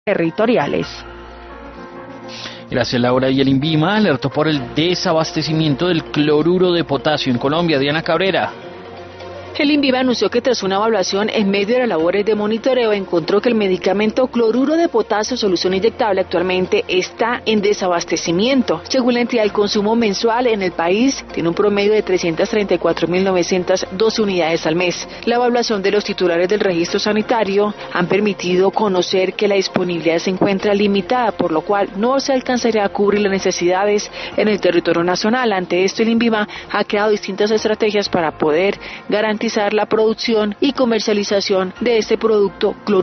territoriales. Gracias, Laura. Y el INVIMA alertó por el desabastecimiento del cloruro de potasio en Colombia. Diana Cabrera. El INVIMA anunció que tras una evaluación en medio de las labores de monitoreo encontró que el medicamento cloruro de potasio, solución inyectable, actualmente está en desabastecimiento. Según la entidad, el consumo mensual en el país tiene un promedio de 334.912 unidades al mes. La evaluación de los titulares del registro sanitario han permitido conocer que la disponibilidad se encuentra limitada, por lo cual no se alcanzaría a cubrir las necesidades en el territorio nacional. Ante esto, el INVIMA ha creado distintas estrategias para poder garantizar la producción y comercialización de este producto cloruro